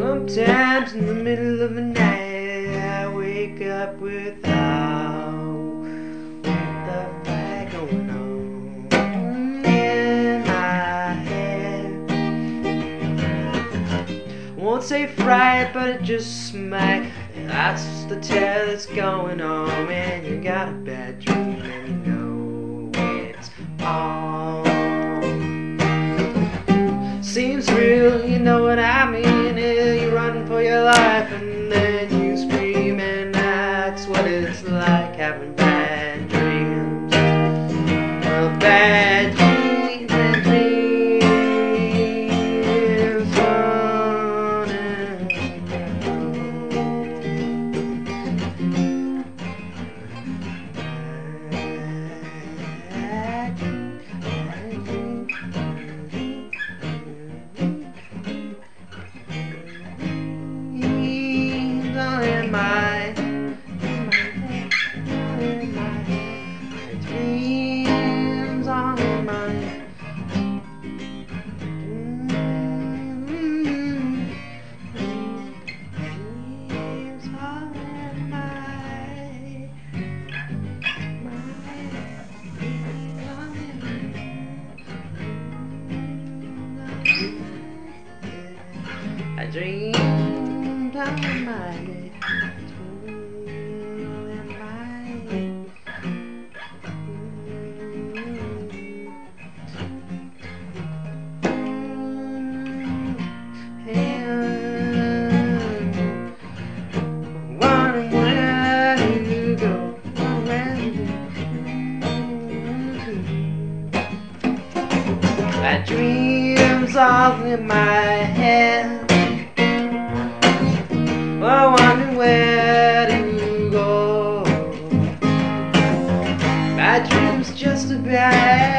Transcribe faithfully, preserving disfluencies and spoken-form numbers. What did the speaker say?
Sometimes in the middle of the night I wake up without with the fire going on in my head. Won't say fright, but it just might. That's the tale that's going on when you got a bad dream and you know it's on. Seems real, you know what I mean. You run for your life and then you scream, and that's what it's like having bad dreams. A bad dream, bad dreams on and in my, in my, my dreams on in my, dreams on in my, my, I dreamed on my. My dreams all in my head. Oh, wondering where to go. My dreams just a bad